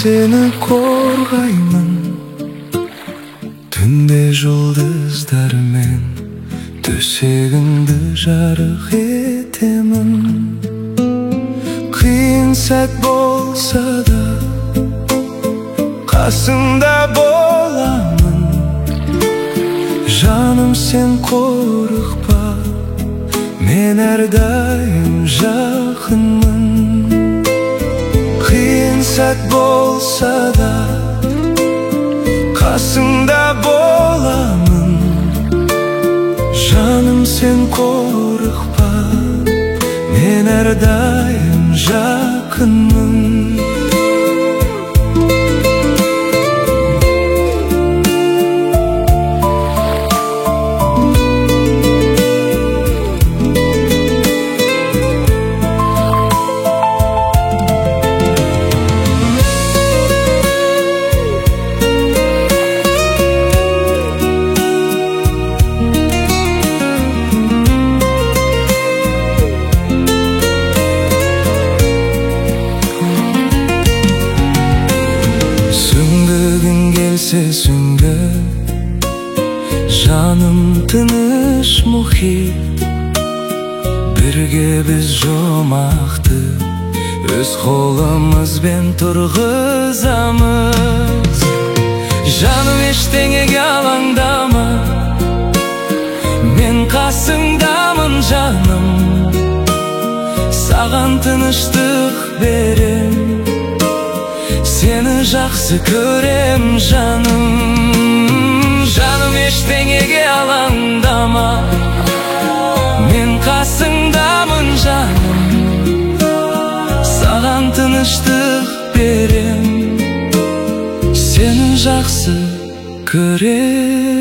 seni korgayman. Tünde жұлдыздармен төсегіңді жарық етемін. Қиын сәт болса да қасыңда боламын. Жаным, сен қорықпа, мен әрдайым жақынмын. Қиын сәт болса да қасыңда боламын. Жаным, сен қорықпа, мен әрдайым жақынмын. Сөңгі жаным тыныш мұхит, бірге біз жұмақты өз қолымызбен тұрғызамыз. Жаным, ештеңеге алаңдама, мен қасыңдамын жаным. Саған тыныштық берем, сені жақсы көрем жаным. Жаным, ештеңеге алаңдама, мен қасыңдамын жаным. Саған тыныштық берем, сені жақсы көрем.